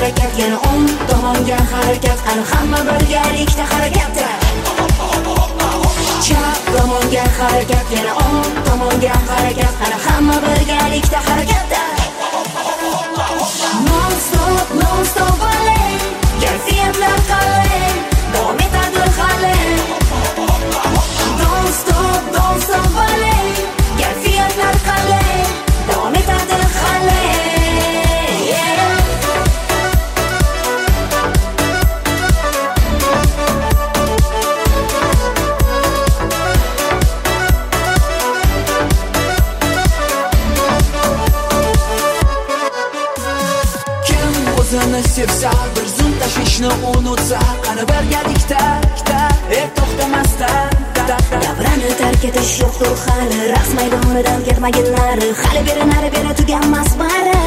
harakat, yana o'ng tomonga harakat, qani hamma birgalikda harakatda. Chap tomonga harakat, yana o'ng tomonga harakat, qani hamma birgalikda harakatda. Non stop balay, kayfiyatlar qalay, davom etadi hali. Don't stop balay, kayfiyatlar qalay, davom etadi hali. O'zini sevsa, bir zum tashvishni unutsa, qani birgalikda, to'xtamasdan Davrani tark etish yo'qdir hali, raqs maydonidan ketmaginlar, hali beri nari beri tuganmas bari.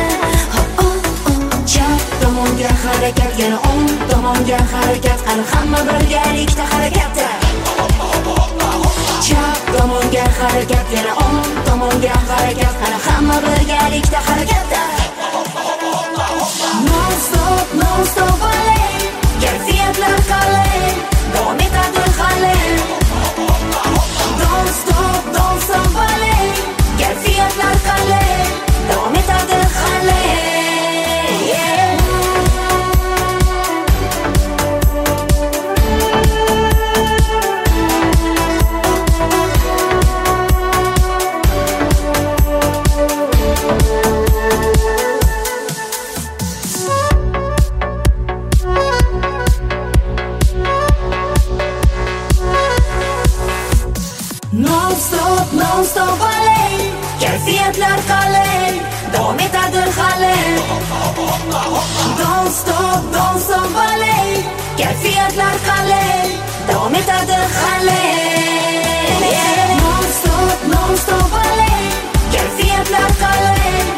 Chap tomonga harakat, yana o'ng tomonga harakat, qani hamma birgalikda harakatda. Chap tomonga harakat, yana o'ng tomonga harakat, qani hamma birgalikda harakatda. Non stop balay, kayfiyatlar qalay, davom etadi hali. Don't stop balay, kayfiyatlar qalay, davom etadi hali. Non stop balay, kayfiyatlar qalay, davom etadi hali. Don't stop balay, kayfiyatlar qalay, davom etadi hali. Non stop balay, kayfiyatlar qalay,